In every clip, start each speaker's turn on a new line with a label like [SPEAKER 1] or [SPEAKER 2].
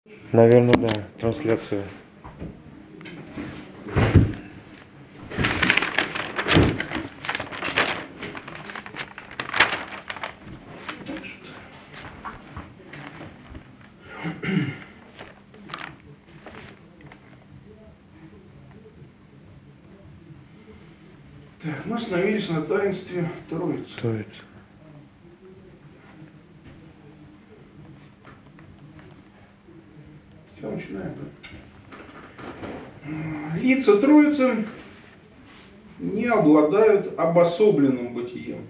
[SPEAKER 1] Наверное, да, трансляцию.
[SPEAKER 2] Так, мы остановились на таинстве Троицы.
[SPEAKER 1] Троица.
[SPEAKER 2] Все, начинаем, да? Лица Троицы не обладают обособленным бытием.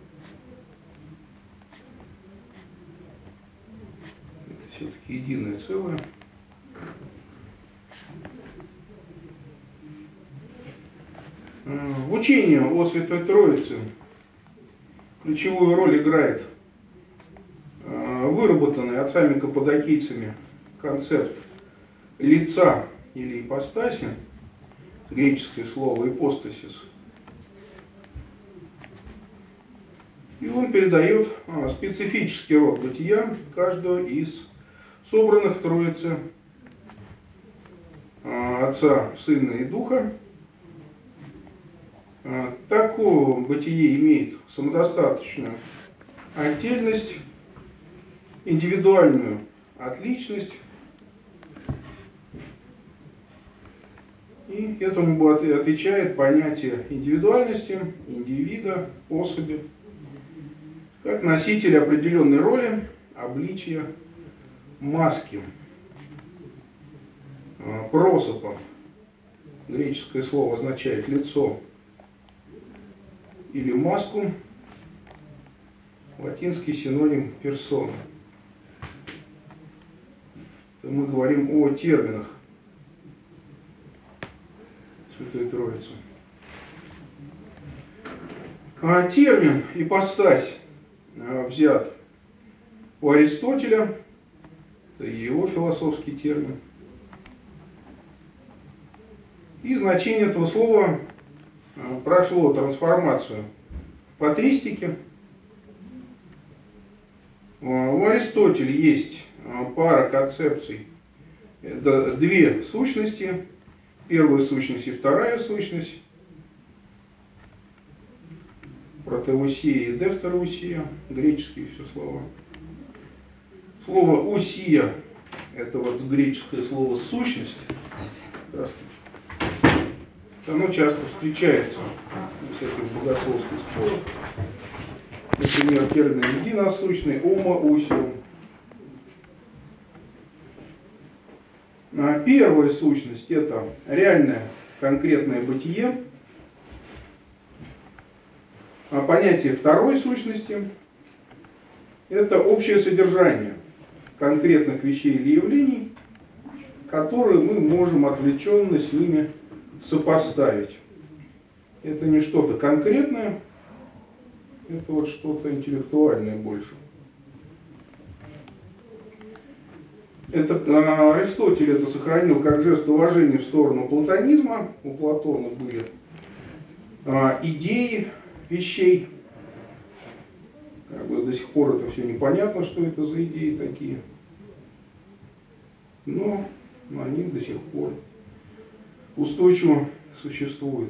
[SPEAKER 2] Это все-таки единое целое. В учении о Святой Троице ключевую роль играет выработанный отцами-каппадокийцами концепт лица или ипостаси, греческое слово ипостасис. И он передает специфический род бытия каждого из собранных в Троице Отца, Сына и Духа. Такое бытие имеет самодостаточную отдельность, индивидуальную отличность. И этому отвечает понятие индивидуальности, индивида, особи, как носитель определенной роли, обличия, маски. Просопом, греческое слово означает лицо или маску, латинский синоним персона. Мы говорим о терминах Святой Троицы. Термин ипостась взят у Аристотеля, это его философский термин. И значение этого слова прошло трансформацию в патристике. У Аристотеля есть пара концепций. Это две сущности. Первая сущность и вторая сущность. Протеусия и дефтерусия. Греческие все слова. Слово усия — это вот греческое слово сущность. Оно часто встречается в всяких богословских спорах. Например, термин единосущный, омоусиум. Первая сущность — это реальное конкретное бытие. А понятие второй сущности — это общее содержание конкретных вещей или явлений, которые мы можем отвлеченно с ними сопоставить. Это не что-то конкретное, это вот что-то интеллектуальное больше. Аристотель это сохранил как жест уважения в сторону платонизма. У Платона были идеи вещей. Как бы до сих пор это все непонятно, что это за идеи такие. Но они до сих пор устойчиво существуют.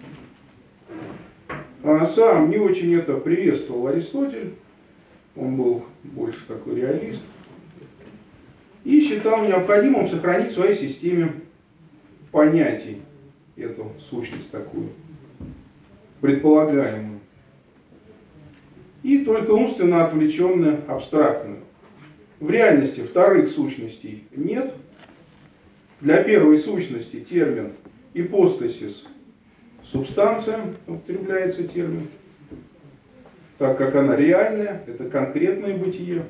[SPEAKER 2] Сам не очень это приветствовал Аристотель. Он был больше такой реалист. И считал необходимым сохранить в своей системе понятий эту сущность такую, предполагаемую. И только умственно отвлеченную, абстрактную. В реальности вторых сущностей нет. Для первой сущности термин ипостасис — субстанция, употребляется термин, так как она реальная, это конкретное бытие.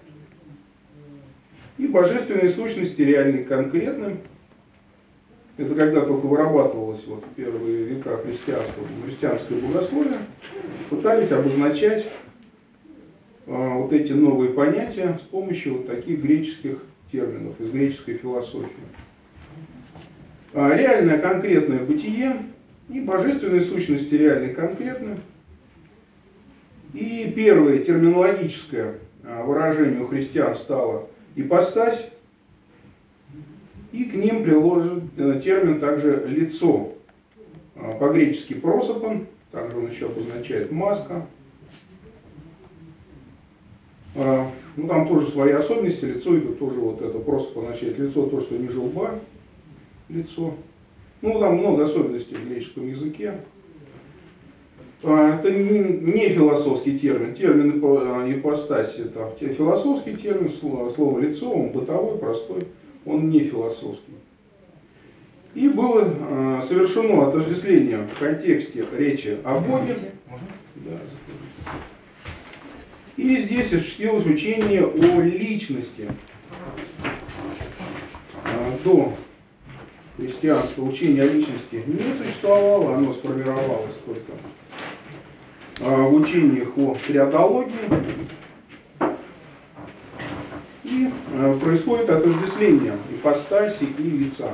[SPEAKER 2] И божественные сущности реальны конкретны. Это когда только вырабатывалось вот в первые века христианское богословие, пытались обозначать вот эти новые понятия с помощью вот таких греческих терминов из греческой философии. Реальное конкретное бытие и божественные сущности реальны конкретны. И первое терминологическое выражение у христиан стало ипостась. И к ним приложен термин также лицо. По-гречески просопон, также он еще обозначает маска. Ну, там тоже свои особенности. Лицо это тоже вот это просопон означает лицо, то, что ниже лба, лицо. Ну, там много особенностей в греческом языке. Это не философский термин. Термин ипостаси это философский термин. Слово лицо, он бытовой, простой, он не философский. И было совершено отождествление в контексте речи о Боге. Да, и здесь осуществилось учение о личности. До христианства учение о личности не существовало, оно сформировалось только в учениях о триадологии. И происходит отождествление ипостаси и лица.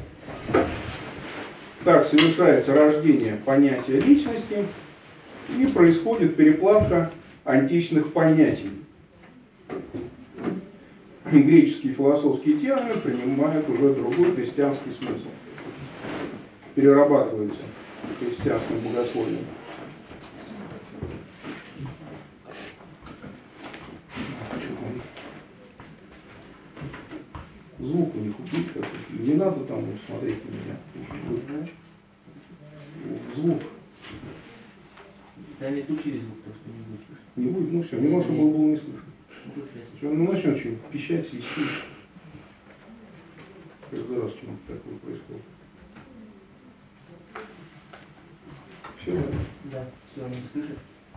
[SPEAKER 2] Так совершается рождение понятия личности и происходит переплавка античных понятий. Греческие философские термины принимают уже другой христианский смысл. Перерабатываются христианским богословием. Звук у них убить какой-то. Не надо там смотреть на меня. Звук.
[SPEAKER 3] Да не включили звук, так что не будет слышно.
[SPEAKER 2] Не будет, ну все, не нужно было не слышно. Он начнет что-нибудь пищать, свистеть. Каждый раз что-нибудь такое происходит. Все?
[SPEAKER 3] Да, все, он не слышит.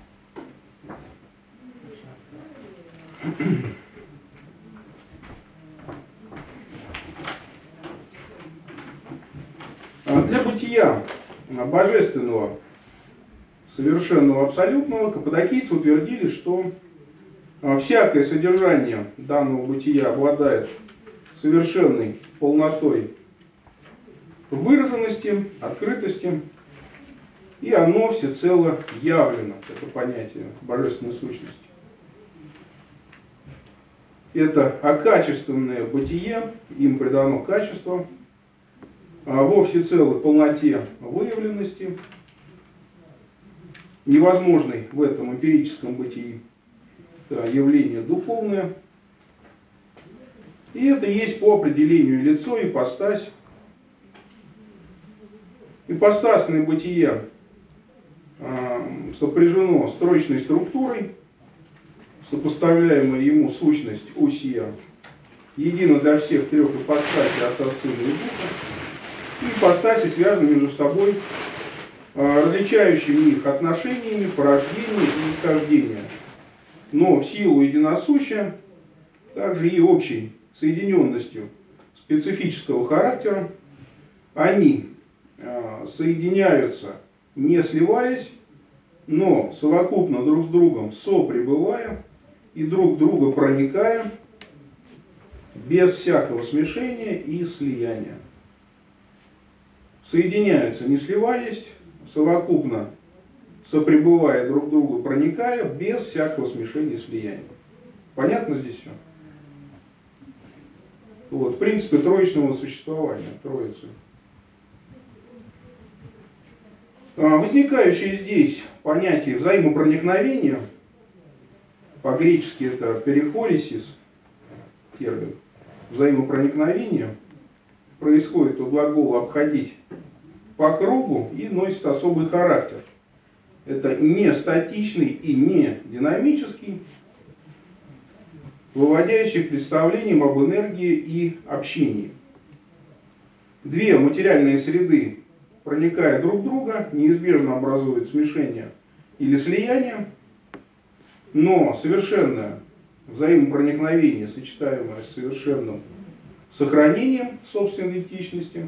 [SPEAKER 2] Для бытия божественного, совершенного, абсолютного, каппадокийцы утвердили, что всякое содержание данного бытия обладает совершенной полнотой выраженности, открытости, и оно всецело явлено, это понятие божественной сущности. Это окачественное бытие, им придано качество, во всецелой полноте выявленности, невозможной в этом эмпирическом бытии явление духовное. И это есть по определению лицо, ипостась. Ипостасное бытие сопряжено с тройственной структурой, сопоставляемая ему сущность усия, едино для всех трех ипостасей Отца, Сына и Духа. И ипостаси связаны между собой различающими их отношениями, порождения и исхождения. Но в силу единосущия, также и общей соединенностью специфического характера, они соединяются, не сливаясь, но совокупно друг с другом сопребывая и друг друга проникая, без всякого смешения и слияния. Соединяются, не сливаясь, совокупно сопребывая друг друга, проникая, без всякого смешения и слияния. Понятно здесь все? Вот, в принципе, троичного существования, троицы. Возникающее здесь понятие взаимопроникновения, по-гречески это перихорисис, термин, взаимопроникновение, происходит от глагола «обходить» по кругу и носит особый характер. Это не статичный и не динамический, выводящий к представлениям об энергии и общении. Две материальные среды, проникая друг в друга, неизбежно образуют смешение или слияние, но совершенное взаимопроникновение, сочетаемое с совершенным сохранением собственной идентичности,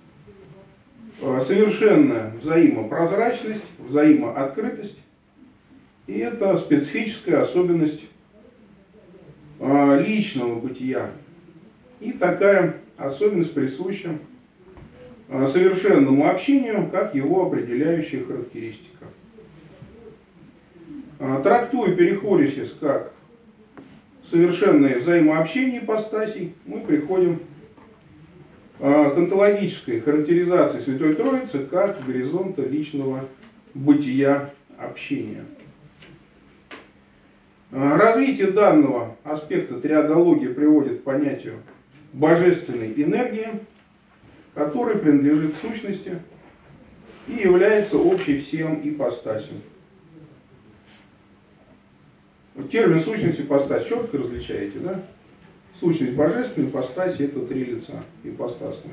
[SPEAKER 2] совершенная взаимопрозрачность, взаимооткрытость, и это специфическая особенность личного бытия. И такая особенность присуща совершенному общению, как его определяющая характеристика. Трактуя перихорисис как совершенное взаимообщение ипостасей, мы приходим кантологической характеризации Святой Троицы как горизонта личного бытия общения. Развитие данного аспекта триадология приводит к понятию божественной энергии, которая принадлежит сущности и является общей всем ипостасям. Термин сущность, ипостась четко различаете, да? Сущность божественной, ипостась — это три лица ипостасные.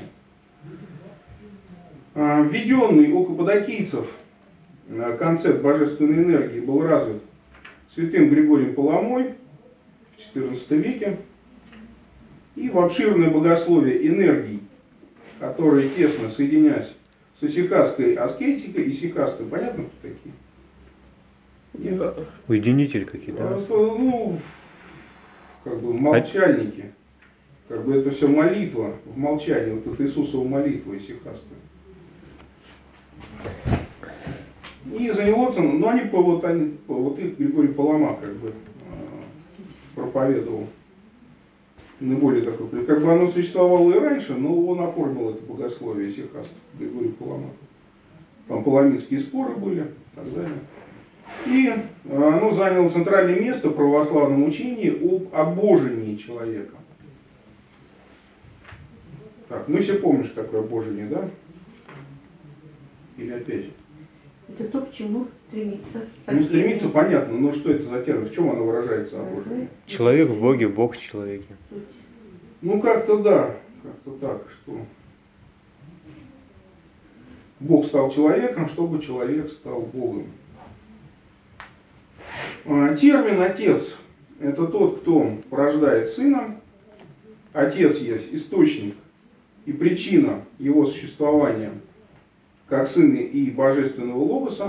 [SPEAKER 2] Введенный у каппадокийцев концепт божественной энергии был развит святым Григорием Паламой в XIV веке, и в обширное богословие энергий, которые тесно соединялись с исихастской аскетикой. Исихасты, понятно, кто такие? Нет?
[SPEAKER 1] Уединитель какие-то, да?
[SPEAKER 2] Ну, как бы молчальники. Как бы это все молитва в молчании. Вот это Иисусова молитва исихасты. И занялось, ну они вот их Григорий Палама как бы проповедовал. Наиболее такой, как бы оно существовало и раньше, но он оформил это богословие исихастов, Григорий Палама. Там паламитские споры были и так далее. И оно заняло центральное место в православном учении об обожении человека. Так, мы все помним, что такое обожение, да? Или опять?
[SPEAKER 4] Это то, к чему стремится.
[SPEAKER 2] Ну, стремиться, понятно, но что это за термин? В чем оно выражается, обожение?
[SPEAKER 1] Человек в Боге, Бог в человеке.
[SPEAKER 2] Ну, как-то да, как-то так, что Бог стал человеком, чтобы человек стал Богом. Термин «отец» — это тот, кто порождает сына. Отец есть источник и причина его существования, как сына и божественного логоса.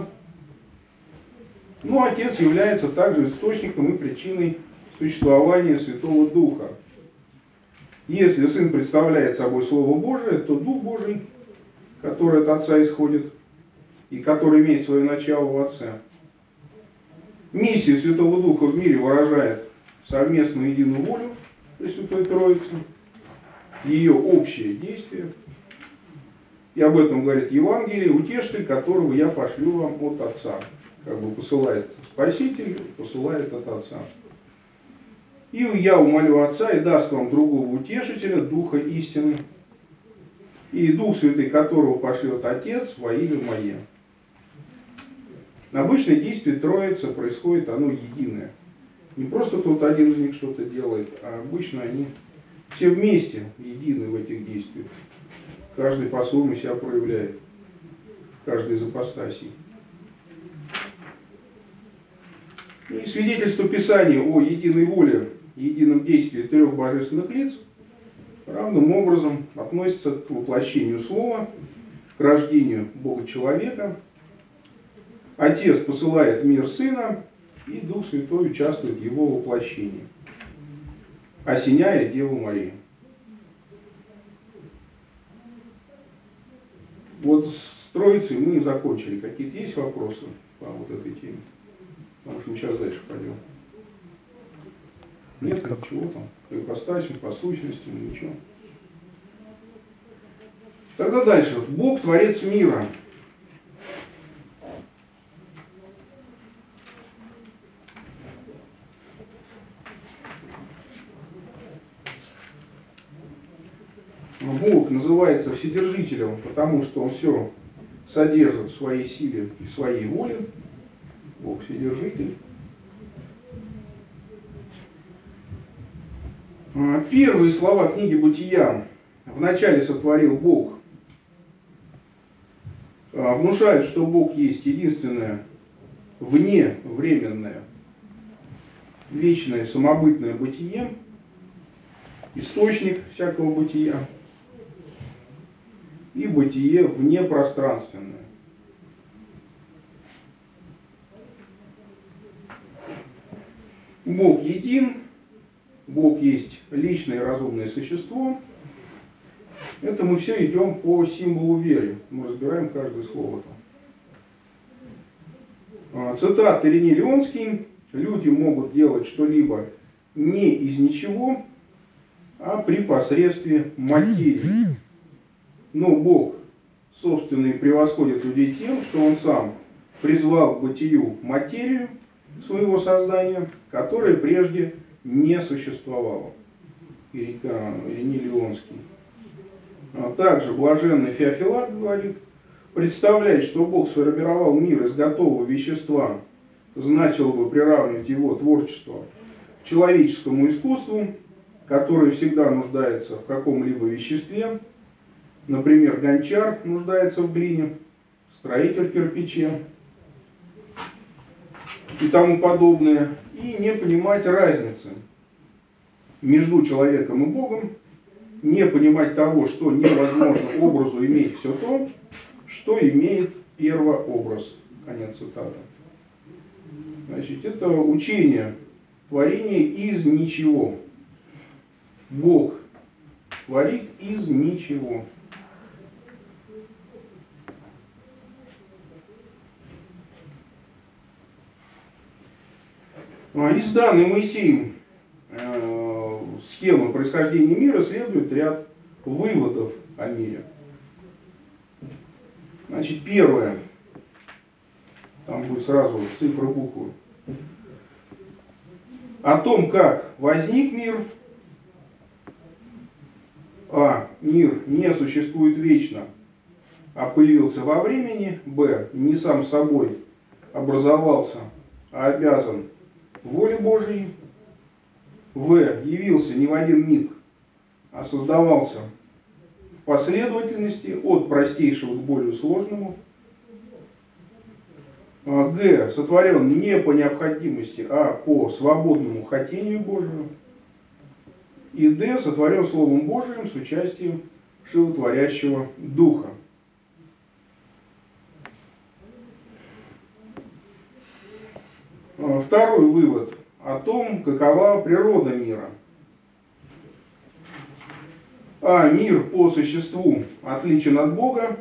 [SPEAKER 2] Но Отец является также источником и причиной существования Святого Духа. Если Сын представляет собой Слово Божие, то Дух Божий, который от Отца исходит и который имеет свое начало в Отце. Миссия Святого Духа в мире выражает совместную единую волю Пресвятой Троицы, ее общее действие. И об этом говорит Евангелие: утешитель, которого я пошлю вам от Отца. Как бы посылает Спаситель, посылает от Отца. И я умолю Отца, и даст вам другого утешителя, Духа истины, и Дух Святый, которого пошлет Отец во имя Мое. Обычно действие Троицы происходит, оно единое. Не просто тут один из них что-то делает, а обычно они все вместе едины в этих действиях. Каждый по-своему себя проявляет. Каждый из ипостасей. И свидетельство Писания о единой воле и едином действии трех божественных лиц равным образом относится к воплощению Слова, к рождению Бога-человека. Отец посылает в мир Сына, и Дух Святой участвует в его воплощении, осеняя Деву Марию. Вот с Троицей мы закончили. Какие-то есть вопросы по вот этой теме? Потому что мы сейчас дальше пойдем. Нет, ничего там. По ипостасям, по сущностям, ничего. Тогда дальше. Бог творец мира. Бог называется Вседержителем, потому что Он все содержит в своей силе и своей воле. Бог Вседержитель. Первые слова книги Бытия «Вначале сотворил Бог» внушают, что Бог есть единственное вневременное, вечное, самобытное бытие, источник всякого бытия, и бытие внепространственное. Бог един, Бог есть личное разумное существо. Это мы все идем по символу веры. Мы разбираем каждое слово там. Цитат Ириней Леонский. Люди могут делать что-либо не из ничего, а при посредстве материи. Но Бог, собственно, и превосходит людей тем, что Он сам призвал к бытию материю своего создания, которая прежде не существовала. Ириней Леонский. Также блаженный Феофилак говорит: представлять, что Бог сформировал мир из готового вещества, значило бы приравнивать его творчество к человеческому искусству, которое всегда нуждается в каком-либо веществе. Например, гончар нуждается в глине, строитель в кирпиче и тому подобное. И не понимать разницы между человеком и Богом, не понимать того, что невозможно образу иметь все то, что имеет первообраз. Конец цитаты. Значит, это учение творения из ничего. Бог творит из ничего. Из данной Моисеем схемы происхождения мира следует ряд выводов о мире. Значит, первое. Там будет сразу цифры, буквы. О том, как возник мир. А. Мир не существует вечно, а появился во времени. Б. Не сам собой образовался, а обязан воле Божией. В. Явился не в один миг, а создавался в последовательности от простейшего к более сложному. Г. Сотворен не по необходимости, а по свободному хотению Божьему. И Д. Сотворен Словом Божиим с участием животворящего Духа. Второй вывод о том, какова природа мира. А. Мир по существу отличен от Бога.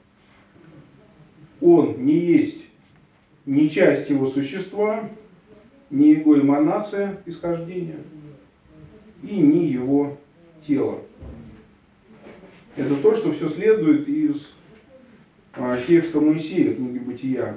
[SPEAKER 2] Он не есть ни часть его существа, ни его эманация исхождения, и ни его тело. Это то, что все следует из текста Моисея, книги Бытия.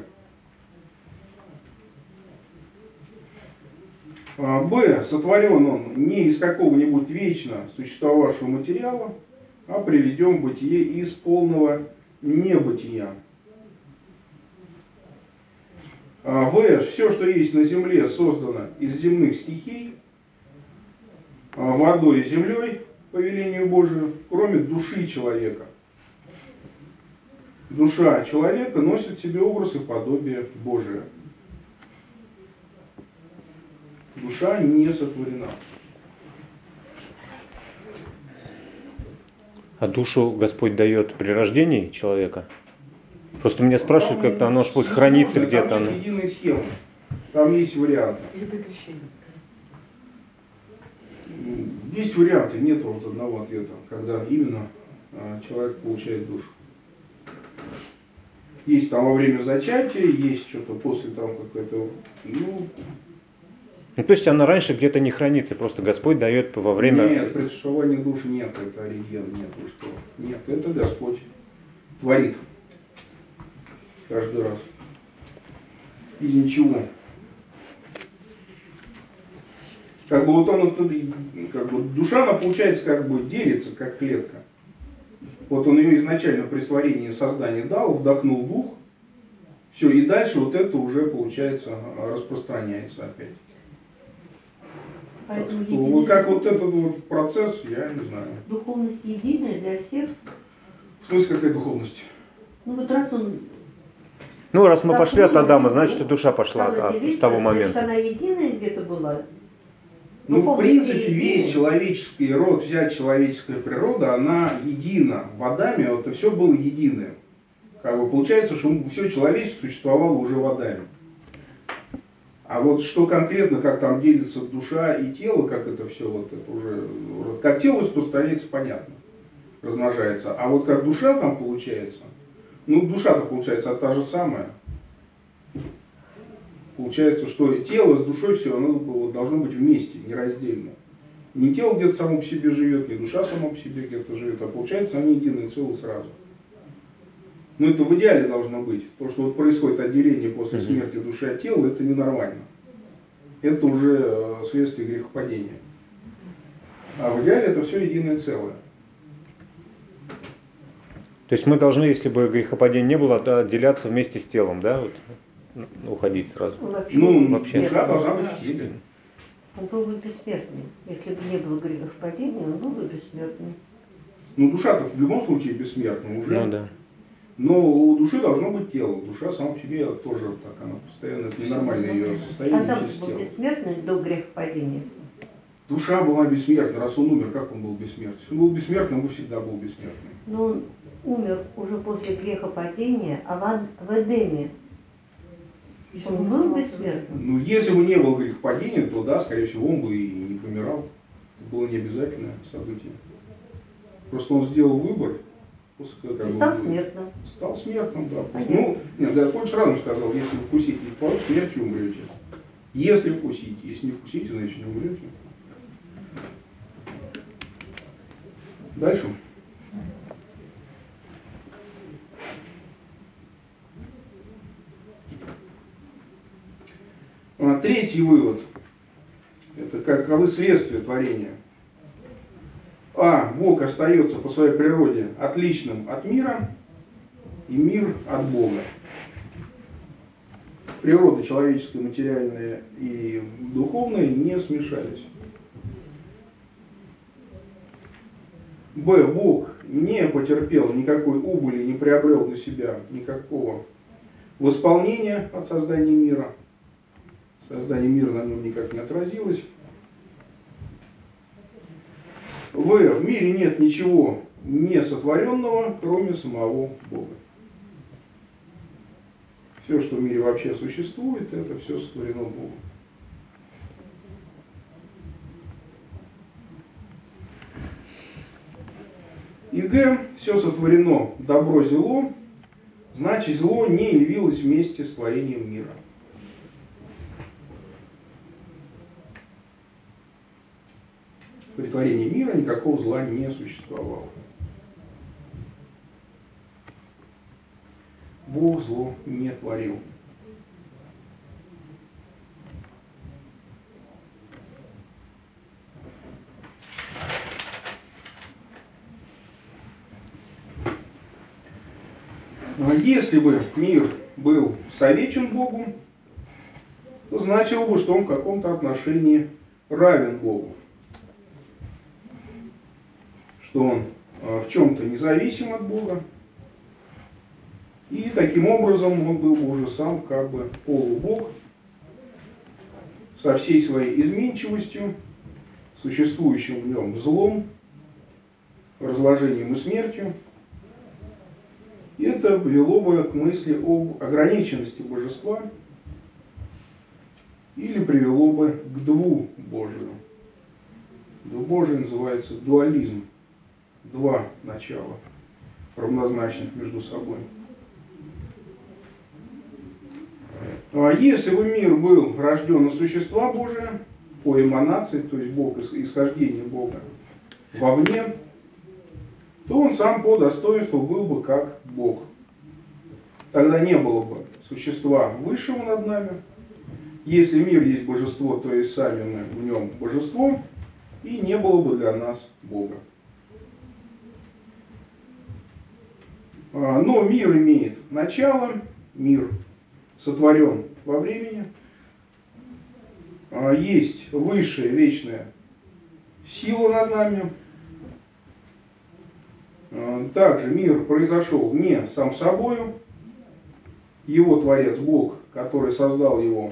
[SPEAKER 2] Б. Сотворен он не из какого-нибудь вечно существовавшего материала, а приведен в бытие из полного небытия. В. Все, что есть на земле, создано из земных стихий, водой и землей, по велению Божию, кроме души человека. Душа человека носит в себе образ и подобие Божие. Душа не сотворена.
[SPEAKER 1] А душу Господь дает при рождении человека? Просто меня спрашивают, как-то оно будет храниться где-то.
[SPEAKER 2] Там нет единой схемы. Там есть варианты. Есть варианты, нет вот одного ответа, когда именно человек получает душу. Есть там во время зачатия, есть что-то после того, как это...
[SPEAKER 1] Ну, то есть она раньше где-то не хранится, просто Господь дает во время...
[SPEAKER 2] Нет, предшествования душ нет, это ориген, нет, вы что? Нет, это Господь творит каждый раз. Из ничего. Как бы вот он, как бы душа, она получается, как бы делится, как клетка. Вот он ее изначально при створении создания дал, вдохнул дух, все, и дальше вот это уже, получается, распространяется опять.
[SPEAKER 4] Поэтому
[SPEAKER 2] Так что, вот как вот этот вот процесс, я не знаю.
[SPEAKER 4] Духовность единая для всех.
[SPEAKER 2] В смысле, какая духовность?
[SPEAKER 4] Ну вот раз он...
[SPEAKER 1] Ну, раз мы
[SPEAKER 4] так
[SPEAKER 1] пошли от
[SPEAKER 4] было,
[SPEAKER 1] Адама, значит, что душа пошла
[SPEAKER 4] стала
[SPEAKER 1] с того
[SPEAKER 4] значит,
[SPEAKER 1] момента.
[SPEAKER 4] она единая где-то была.
[SPEAKER 2] Ну, в
[SPEAKER 4] Духовность
[SPEAKER 2] принципе,
[SPEAKER 4] единая.
[SPEAKER 2] весь человеческий род, вся человеческая природа, она едина. В Адаме это все было единое. Как бы получается, что все человечество существовало уже в Адаме. А вот что конкретно, как там делится душа и тело, как это все, вот это уже, как тело распространяется, понятно, размножается. А вот как душа там получается, ну душа-то получается та же самая. Получается, что тело с душой все равно должно быть вместе, нераздельно. Не тело где-то само по себе живет, не душа сама по себе где-то живет, а получается они единое целое сразу. Но это в идеале должно быть. То, что вот происходит отделение после смерти души от тела, это ненормально. Это уже следствие грехопадения. А в идеале это все единое целое.
[SPEAKER 1] То есть мы должны, если бы грехопадения не было, то отделяться вместе с телом, да? Вот, уходить сразу.
[SPEAKER 2] Ну,
[SPEAKER 1] Вообще.
[SPEAKER 2] душа должна быть в теле.
[SPEAKER 4] Он был бы бессмертным. Если бы не было грехопадения, он был бы бессмертным.
[SPEAKER 2] Ну, душа-то в любом случае бессмертна уже.
[SPEAKER 1] Ну да.
[SPEAKER 2] Но у души должно быть тело. Душа сама по себе тоже так, она постоянно, это ненормальное ее состояние
[SPEAKER 4] Адам
[SPEAKER 2] без
[SPEAKER 4] был
[SPEAKER 2] тела.
[SPEAKER 4] бессмертным до грехопадения.
[SPEAKER 2] Душа была бессмертна, раз он умер, как он был бессмертен? Если он был бессмертным, он всегда был бессмертным.
[SPEAKER 4] Но он умер уже после грехопадения, а в Эдеме он был бессмертным.
[SPEAKER 2] Ну, если бы не было грехопадения, то да, скорее всего, он бы и не помирал. Это было необязательное событие. Просто он сделал выбор.
[SPEAKER 4] И стал смертным.
[SPEAKER 2] Стал смертным, да.
[SPEAKER 4] Понятно.
[SPEAKER 2] Ну, нет, Господь сразу сказал, если вкусите плод, смертью умрете. Если вкусите, если не вкусите, значит не умрете. Дальше. Третий вывод. Это каковы следствия творения. Бог остается по своей природе отличным от мира, и мир от Бога. Природа человеческая, материальная и духовная не смешались. Бог не потерпел никакой убыли, не приобрел для себя никакого восполнения от создания мира. Создание мира на нем никак не отразилось. В мире нет ничего несотворенного, кроме самого Бога. Все, что в мире вообще существует, это все сотворено Богом. И все сотворено добро-зло, значит зло не явилось вместе с творением мира. При творении мира никакого зла не существовало. Бог зло не творил. Если бы мир был совечен Богу, то значило бы, что он в каком-то отношении равен Богу. Что он в чем-то независим от Бога. И таким образом он был бы уже сам как бы полубог со всей своей изменчивостью, существующим в нем злом, разложением и смертью. И это привело бы к мысли об ограниченности божества или привело бы к двубожию. Двубожие называется дуализм. Два начала, равнозначных между собой. Если бы мир был рожден из существа Божия, по эманации, то есть Бог, исхождение Бога вовне, то он сам по достоинству был бы как Бог. Тогда не было бы существа высшего над нами. Если мир есть божество, то и сами мы в нем божество, и не было бы для нас Бога. Но мир имеет начало, мир сотворен во времени, есть высшая вечная сила над нами. Также мир произошел не сам собою, его Творец Бог, который создал его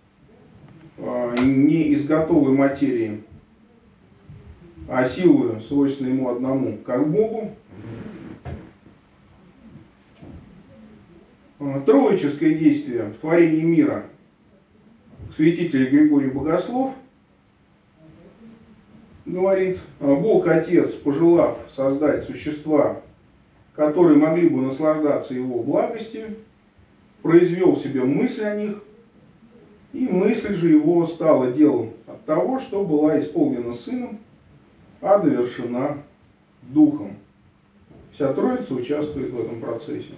[SPEAKER 2] не из готовой материи, а силою, свойственной ему одному, как Богу. Троическое действие в творении мира святитель Григорий Богослов говорит: Бог Отец, пожелав создать существа, которые могли бы наслаждаться его благостью, произвел в себе мысль о них, и мысль же его стала делом от того, что была исполнена Сыном, а довершена Духом. Вся Троица участвует в этом процессе.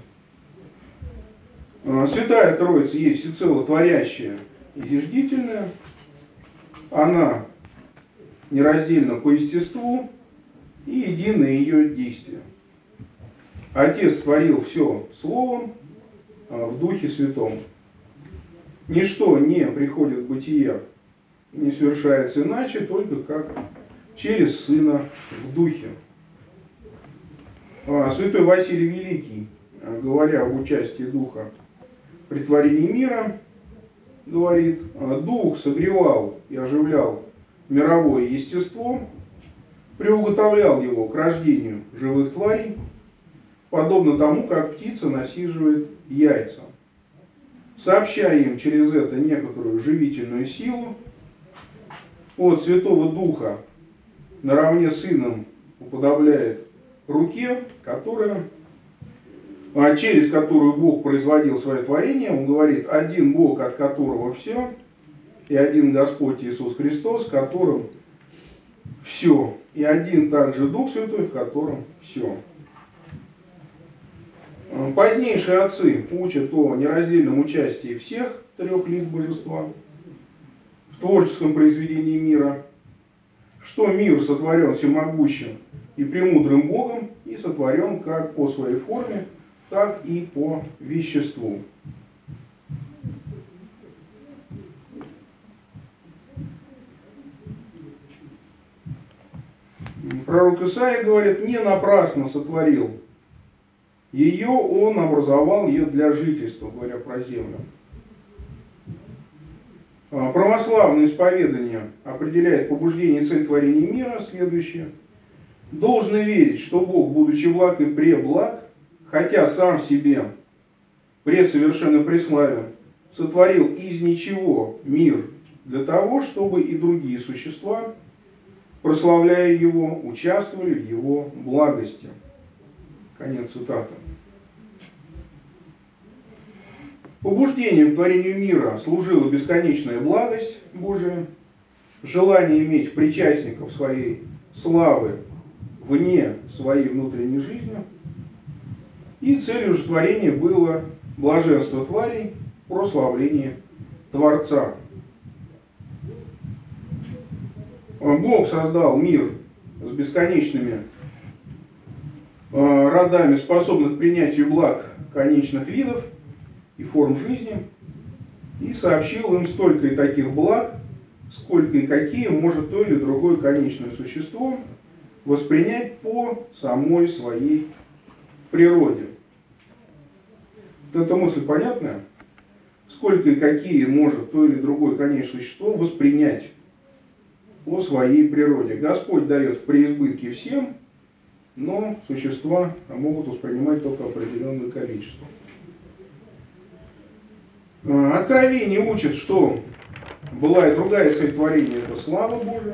[SPEAKER 2] Святая Троица есть всецело творящая и зиждительная. Она нераздельна по естеству и едины ее действия. Отец творил все Словом в Духе Святом. Ничто не приходит в бытие и не совершается иначе, только как через Сына в Духе. Святой Василий Великий, говоря об участии Духа при творении мира, говорит: Дух согревал и оживлял мировое естество, приуготовлял его к рождению живых тварей, подобно тому, как птица насиживает яйца, сообщая им через это некоторую живительную силу. От Святого Духа наравне с Сыном уподобляет руке, через которую Бог производил свое творение. Он говорит: один Бог, от которого все, и один Господь Иисус Христос, которым все, и один также Дух Святой, в котором все. Позднейшие отцы учат о нераздельном участии всех трех лиц Божества в творческом произведении мира, что мир сотворен всемогущим и премудрым Богом и сотворен как по своей форме, так и по веществу. Пророк Исаия говорит: не напрасно сотворил ее, он образовал ее для жительства, говоря про землю. Православное исповедание определяет побуждение и цель творения мира следующее: должны верить, что Бог, будучи благ и преблаг, хотя сам себе пресовершенно преславен, сотворил из ничего мир для того, чтобы и другие существа, прославляя Его, участвовали в Его благости. Конец цитаты. Побуждением к творению мира служила бесконечная благость Божия, желание иметь причастников своей славы вне своей внутренней жизни, и целью же творения было блаженство тварей, прославление Творца. Бог создал мир с бесконечными родами, способных к принятию благ конечных видов и форм жизни, и сообщил им столько и таких благ, сколько и какие может то или другое конечное существо воспринять по самой своей природе. Вот эта мысль понятная? Сколько и какие может то или другое конечное существо воспринять по своей природе. Господь дает в преизбытке всем, но существа могут воспринимать только определенное количество. Откровение учит, что была и другая цель творения – это слава Божия.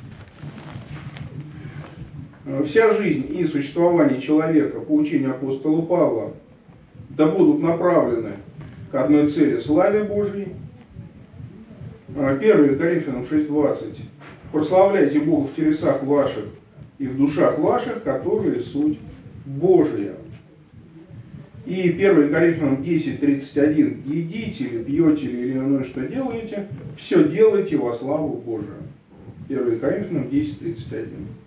[SPEAKER 2] Вся жизнь и существование человека, по учению апостола Павла, да будут направлены к одной цели – славе Божьей. 1 Коринфянам 6:20. «Прославляйте Бога в телесах ваших и в душах ваших, которые суть Божия». И 1 Коринфянам 10:31. «Едите ли, пьете ли или иное что делаете, все делайте во славу Божию». 1 Коринфянам 10:31.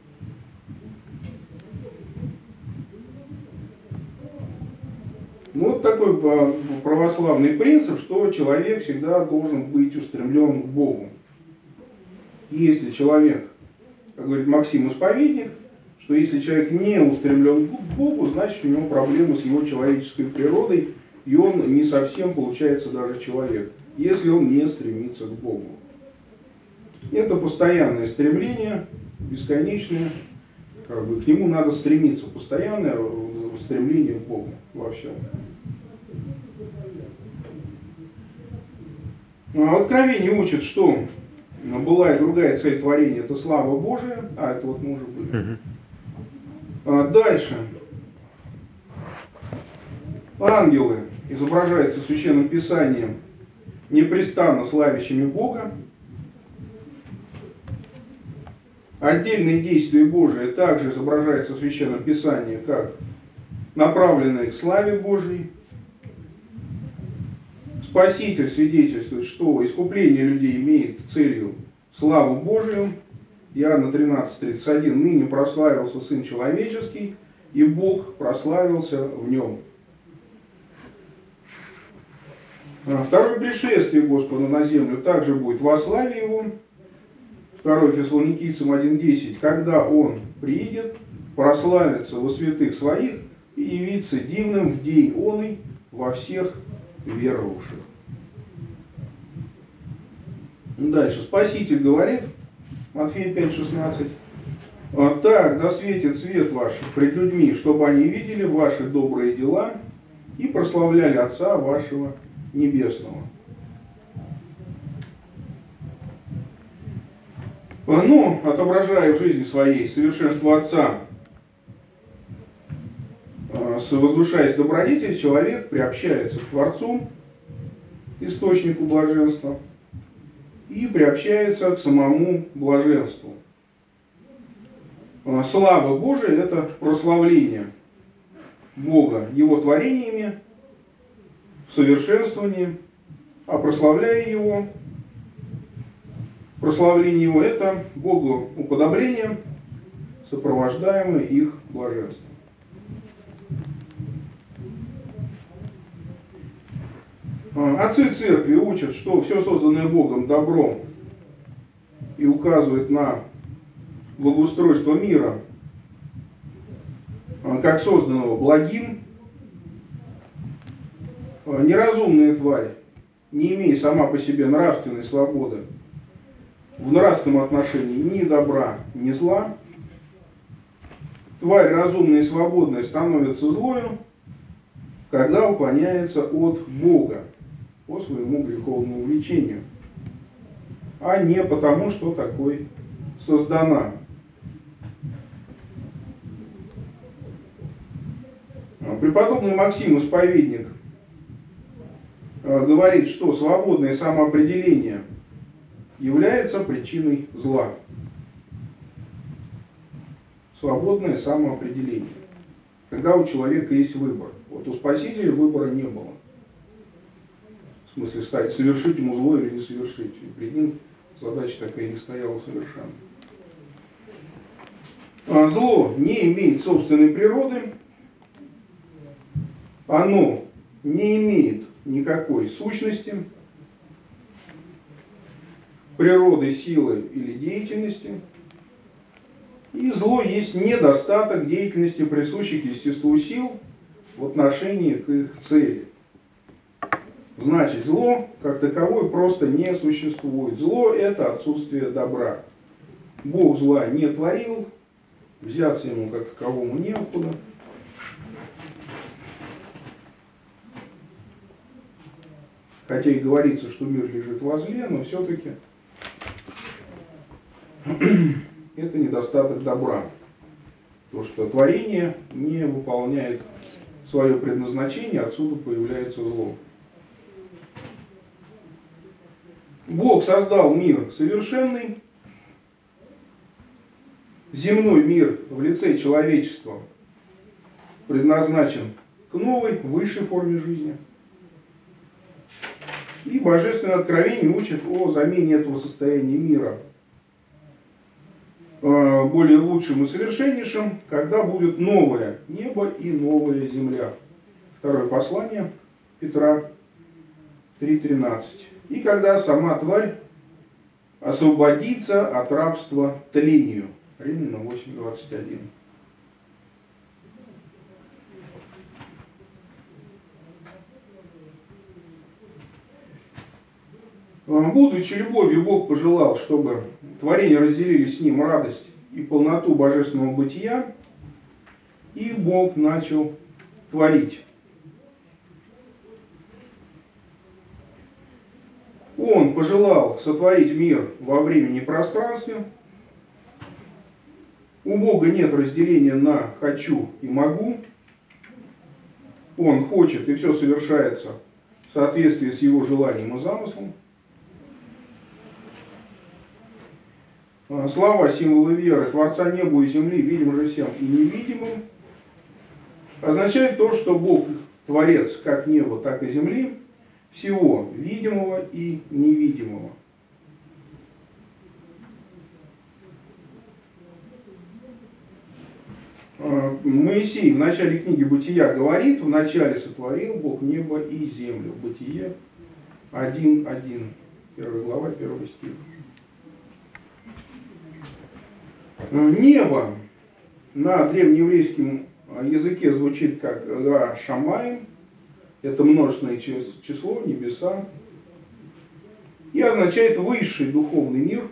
[SPEAKER 2] Ну, вот такой православный принцип, что человек всегда должен быть устремлен к Богу. И если человек, как говорит Максим Исповедник, что если человек не устремлен к Богу, значит у него проблемы с его человеческой природой, и он не совсем получается даже человек, если он не стремится к Богу. Это постоянное стремление, бесконечное, к нему надо стремиться, постоянное стремление к Богу во всем. Откровение учит, что была и другая цель творения – это слава Божия, это вот мы уже были. Дальше. Ангелы изображаются в Священном Писании непрестанно славящими Бога. Отдельные действия Божии также изображаются в Священном Писании как направленные к славе Божьей. Спаситель свидетельствует, что искупление людей имеет целью славу Божию. Иоанна 13:31. «Ныне прославился Сын Человеческий, и Бог прославился в нем». Второе пришествие Господа на землю также будет во славе Его. 2 Фессалоникийцам 1:10. «Когда Он приидет, прославится во святых Своих и явится дивным в день Оный во всех веровавших». Дальше. Спаситель говорит, Матфея 5:16. «Так да светит свет ваш пред людьми, чтобы они видели ваши добрые дела и прославляли Отца вашего Небесного». Но, отображая в жизни своей совершенство Отца, возвышаясь в добродетели, человек приобщается к Творцу, источнику блаженства, и приобщается к самому блаженству. Слава Божия – это прославление Бога Его творениями в совершенствовании, а прославляя Его, прославление Его – это Богу уподобление, сопровождаемое их блаженством. Отцы церкви учат, что все созданное Богом добро и указывают на благоустройство мира, как созданного благим. Неразумная тварь, не имея сама по себе нравственной свободы, в нравственном отношении ни добра, ни зла, тварь разумная и свободная становится злою, когда уклоняется от Бога по своему греховному влечению, а не потому, что такой создана. Преподобный Максим Исповедник говорит, что свободное самоопределение является причиной зла. Свободное самоопределение. Когда у человека есть выбор. Вот у Спасителя выбора не было. В смысле, совершить ему зло или не совершить. И перед ним задача такая не стояла совершенно. Зло не имеет собственной природы. Оно не имеет никакой сущности, природы, силы или деятельности. И зло есть недостаток деятельности, присущих естеству сил в отношении к их цели. Значит, зло как таковое просто не существует. Зло – это отсутствие добра. Бог зла не творил, взяться ему как таковому неоткуда. Хотя и говорится, что мир лежит во зле, но все-таки это недостаток добра. То, что творение не выполняет свое предназначение, отсюда появляется зло. Бог создал мир совершенный, земной мир в лице человечества предназначен к новой, высшей форме жизни. И Божественное откровение учит о замене этого состояния мира более лучшим и совершеннейшим, когда будет новое небо и новая земля. Второе послание Петра 3:13. И когда сама тварь освободится от рабства тлению. Римлянам 8:21. Будучи любовью, Бог пожелал, чтобы творения разделили с Ним радость и полноту божественного бытия, и Бог начал творить. Он пожелал сотворить мир во времени и пространстве. У Бога нет разделения на «хочу» и «могу». Он хочет, и все совершается в соответствии с Его желанием и замыслом. Слова, символы веры Творца неба и земли, видим же всем и невидимым, означает то, что Бог Творец как неба, так и земли, всего видимого и невидимого. Моисей в начале книги Бытия говорит: в начале сотворил Бог небо и землю. Бытие 1:1, 1 глава, 1 стих. Небо на древнееврейском языке звучит как га шамаим, это множественное число, небеса, и означает высший духовный мир.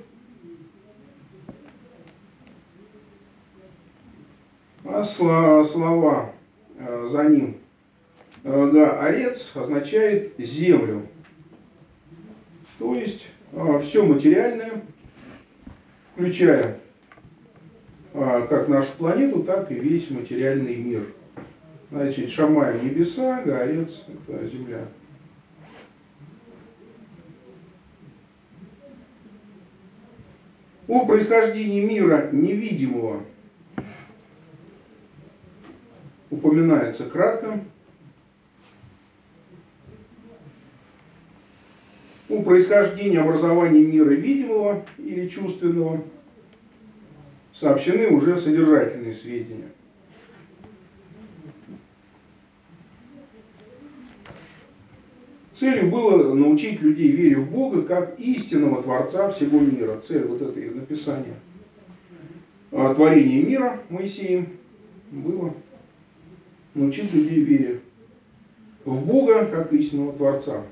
[SPEAKER 2] А слова за ним га арец означает землю, то есть все материальное, включая как нашу планету, так и весь материальный мир. Значит, шамаем небеса, гаорец — это земля. О происхождении мира невидимого упоминается кратко. О происхождении образования мира видимого или чувственного сообщены уже содержательные сведения. Целью было научить людей вере в Бога как истинного Творца всего мира. Цель вот этой написания творения мира Моисеем было научить людей вере в Бога как истинного Творца.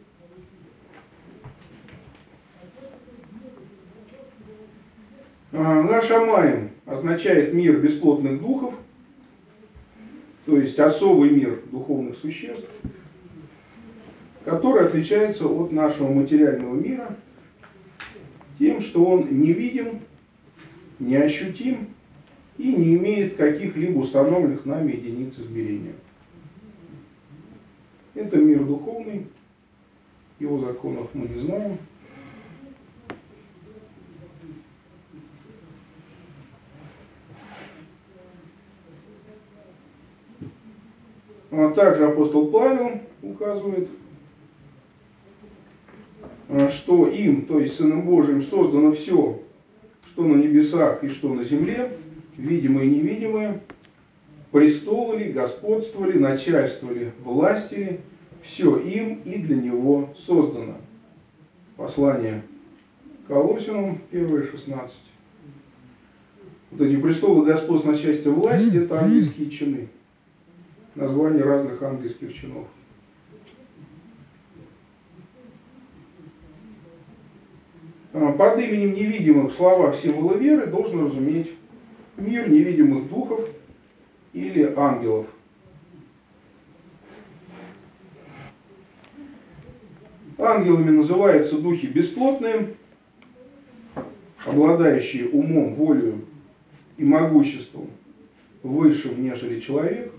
[SPEAKER 2] Гашамаем означает мир бесплотных духов, то есть особый мир духовных существ, который отличается от нашего материального мира тем, что он невидим, неощутим и не имеет каких-либо установленных нами единиц измерения. Это мир духовный, его законов мы не знаем. Также апостол Павел указывает, что им, то есть Сыном Божиим, создано все, что на небесах и что на земле, видимое и невидимое, престолы ли, господство ли, начальство ли, власти ли, все им и для него создано. Послание Колоссянам 1:16. Вот эти престолы, господство, начальство, власти — это ангельские чины. Названия разных ангельских чинов. Под именем невидимых в словах символа веры должен разуметь мир невидимых духов или ангелов. Ангелами называются духи бесплотные, обладающие умом, волей и могуществом высшим, нежели человек.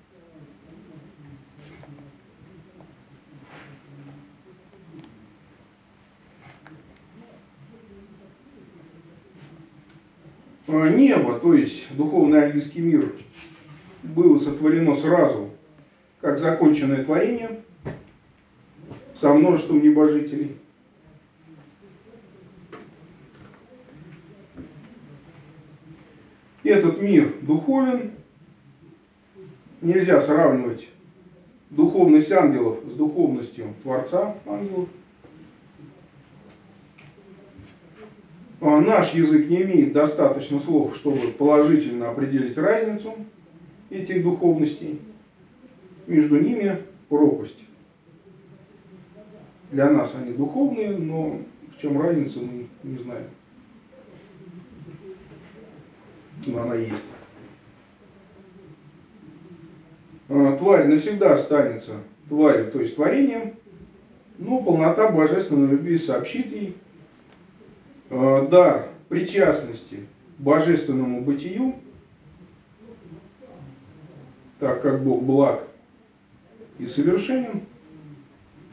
[SPEAKER 2] Небо, то есть духовный ангельский мир, было сотворено сразу как законченное творение со множеством небожителей. Этот мир духовен, нельзя сравнивать духовность ангелов с духовностью Творца ангелов. Наш язык не имеет достаточно слов, чтобы положительно определить разницу этих духовностей. Между ними пропасть. Для нас они духовные, но в чем разница, мы не знаем. Но она есть. Тварь навсегда останется тварью, то есть творением, но полнота божественной любви сообщит ей дар причастности к божественному бытию, так как Бог благ и совершенен.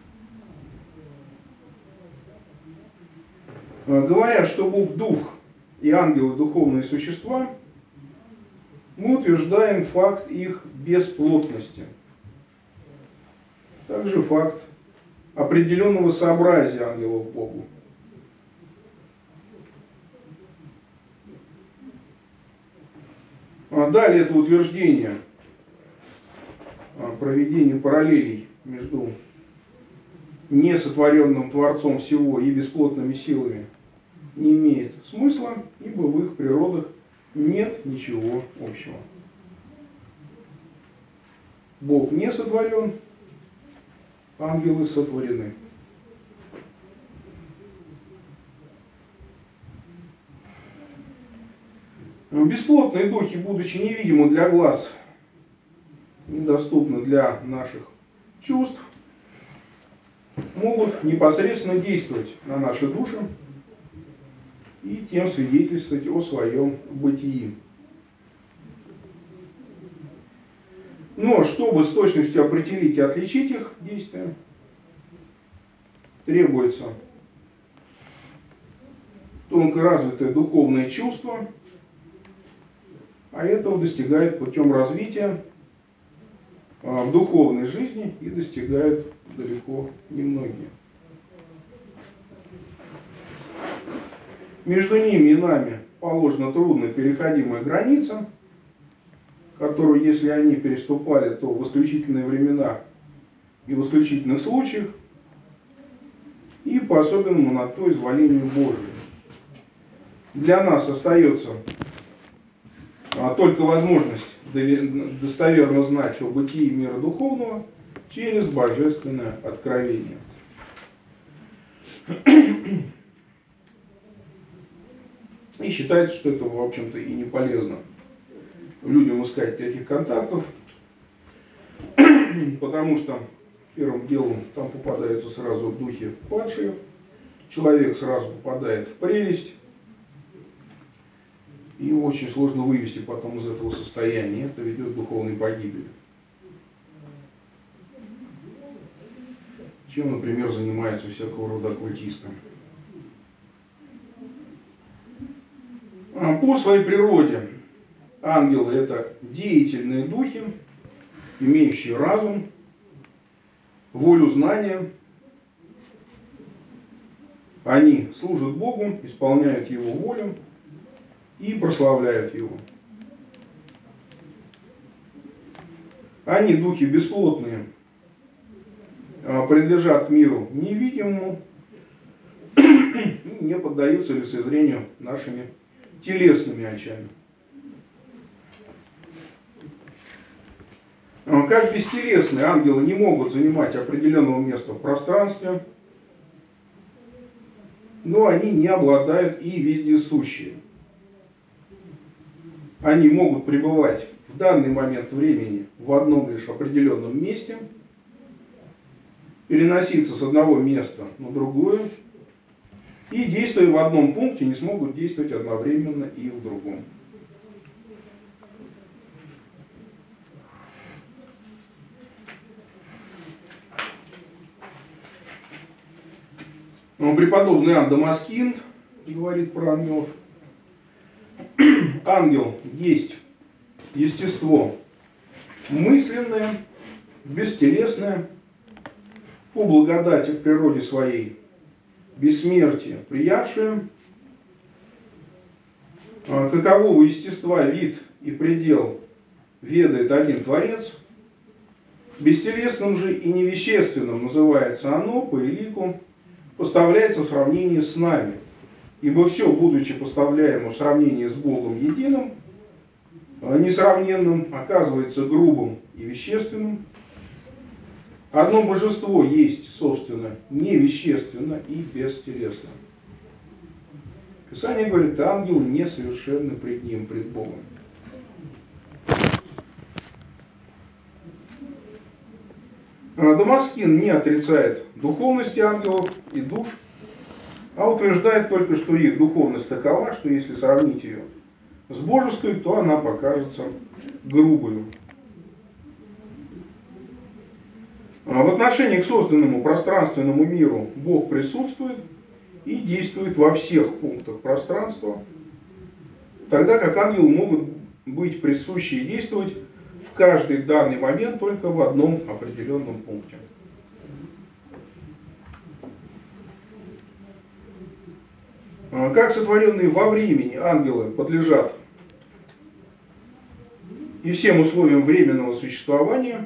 [SPEAKER 2] Говорят, что Бог Дух и ангелы духовные существа, мы утверждаем факт их бесплотности. Также факт определенного сообразия ангелов к Богу. Далее это утверждение о проведении параллелей между несотворенным Творцом всего и бесплотными силами не имеет смысла, ибо в их природах нет ничего общего. Бог не сотворен, ангелы сотворены. Бесплотные духи, будучи невидимы для глаз, недоступны для наших чувств, могут непосредственно действовать на наши души и тем свидетельствовать о своем бытии. Но чтобы с точностью определить и отличить их действия, требуется тонко развитое духовное чувство, а этого достигает путем развития в духовной жизни и достигают далеко немногие. Между ними и нами положена трудно переходимая граница, которую, если они переступали, то в исключительные времена и в исключительных случаях, и по особенному на то изволению Божию. Для нас остается только возможность достоверно знать о бытии мира духовного через божественное откровение. И считается, что это, в общем-то, и не полезно людям искать таких контактов, потому что первым делом там попадаются сразу духи падшие, человек сразу попадает в прелесть, и его очень сложно вывести потом из этого состояния. Это ведет к духовной погибели. Чем, например, занимаются всякого рода оккультисты. По своей природе ангелы — это деятельные духи, имеющие разум, волю знания. Они служат Богу, исполняют Его волю и прославляют Его. Они, духи бесплотные, принадлежат к миру невидимому и не поддаются лицезрению нашими телесными очами. Как бестелесные, ангелы не могут занимать определенного места в пространстве, но они не обладают и вездесущие. Они могут пребывать в данный момент времени в одном лишь определенном месте, переноситься с одного места на другое, и, действуя в одном пункте, не смогут действовать одновременно и в другом. Преподобный Иоанн Дамаскин говорит про ангелов. Ангел есть естество мысленное, бестелесное, по благодати в природе своей бессмертие приявшее, какового естества вид и предел ведает один Творец, бестелесным же и невещественным называется оно по элику, поставляется в сравнении с нами, ибо все, будучи поставляемо в сравнении с Богом единым, несравненным, оказывается грубым и вещественным. Одно божество есть, собственно, невещественно и бестелесно. Писание говорит, ангел несовершенны пред ним, пред Богом. Дамаскин не отрицает духовности ангелов и душ, а утверждает только, что их духовность такова, что если сравнить ее с божеской, то она покажется грубою. В отношении к созданному пространственному миру Бог присутствует и действует во всех пунктах пространства, тогда как ангелы могут быть присущи и действовать в каждый данный момент только в одном определенном пункте. Как сотворенные во времени ангелы подлежат и всем условиям временного существования,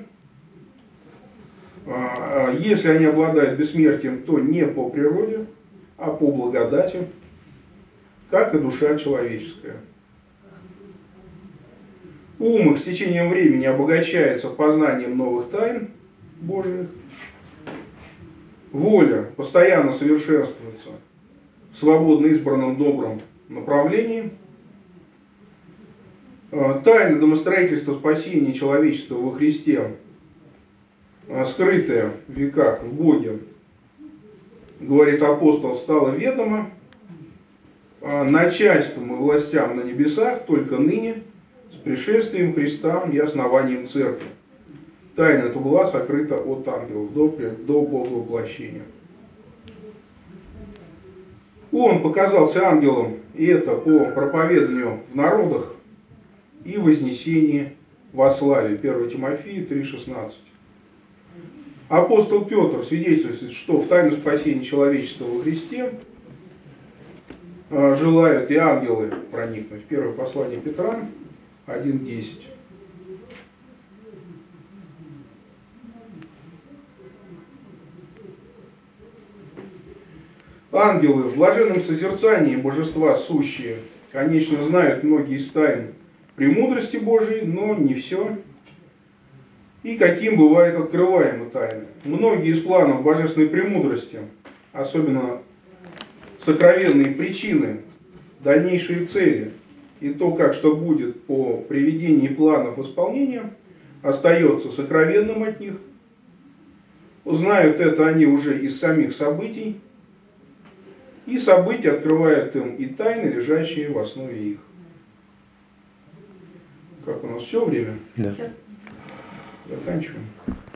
[SPEAKER 2] если они обладают бессмертием, то не по природе, а по благодати, как и душа человеческая. Ум их с течением времени обогащается познанием новых тайн Божьих. Воля постоянно совершенствуется в свободно избранном добром направлении. Тайна домостроительства спасения человечества во Христе, скрытая в веках в Боге, говорит апостол, стала ведома начальством и властям на небесах только ныне, с пришествием Христа и основанием Церкви. Тайна эта была сокрыта от ангелов до Боговоплощения. Он показался ангелом, и это по проповеданию в народах и вознесении во славе. 1 Тимофею 3,16. Апостол Петр свидетельствует, что в тайну спасения человечества во Христе желают и ангелы проникнуть. Первое послание Петра 1:10. Ангелы в блаженном созерцании божества сущие, конечно, знают многие из тайн премудрости Божией, но не все. И каким бывает открываемы тайны. Многие из планов божественной премудрости, особенно сокровенные причины, дальнейшие цели и то, как что будет по приведении планов в исполнение, остается сокровенным от них. Узнают это они уже из самих событий, и события открывают им и тайны, лежащие в основе их. Как у нас все время?
[SPEAKER 1] Да.
[SPEAKER 2] Заканчиваем.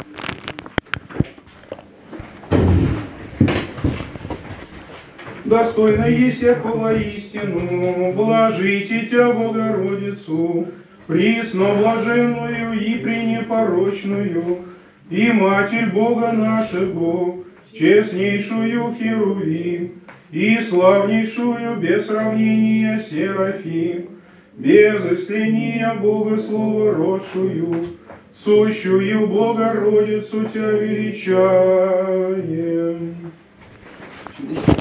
[SPEAKER 2] Достойно есть всякого истину, блажите Тя, Богородицу, присно блаженную и пренепорочную, и Матерь Бога нашего, честнейшую Херувим, и славнейшую без сравнения Серафим, без истления Бога Слова родшую, сущую Богородицу Тя величаем.